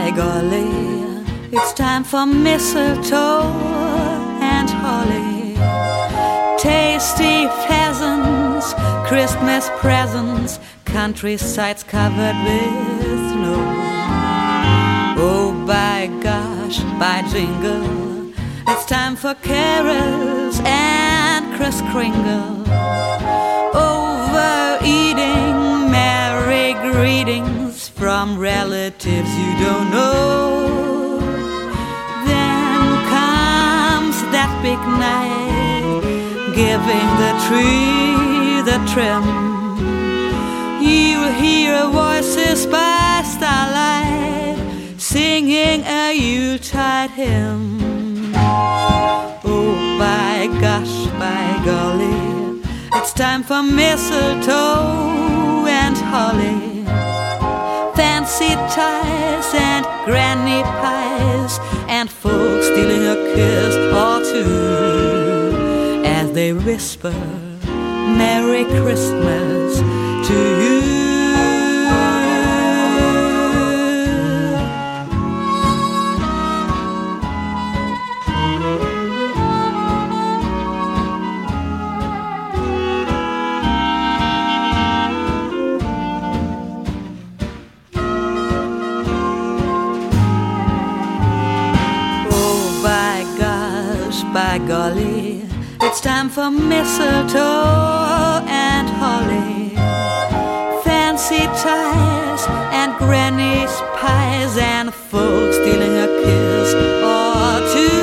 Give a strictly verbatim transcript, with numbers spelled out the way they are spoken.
by golly, it's time for mistletoe and holly. Tasty pheasants, Christmas presents, countrysides covered with snow. Oh, by gosh, by jingle, it's time for carols and Kris Kringle. Overeating, merry greetings from relatives you don't know. Then comes that big night, giving the tree the trim. You'll hear voices by starlight, singing a Yuletide hymn. Oh, by gosh, by golly, it's time for mistletoe and holly. Fancy ties and granny pies, and folks stealing a kiss or two as they whisper Merry Christmas to you. By golly, it's time for mistletoe and holly. Fancy ties and granny's pies, and folks stealing a kiss or two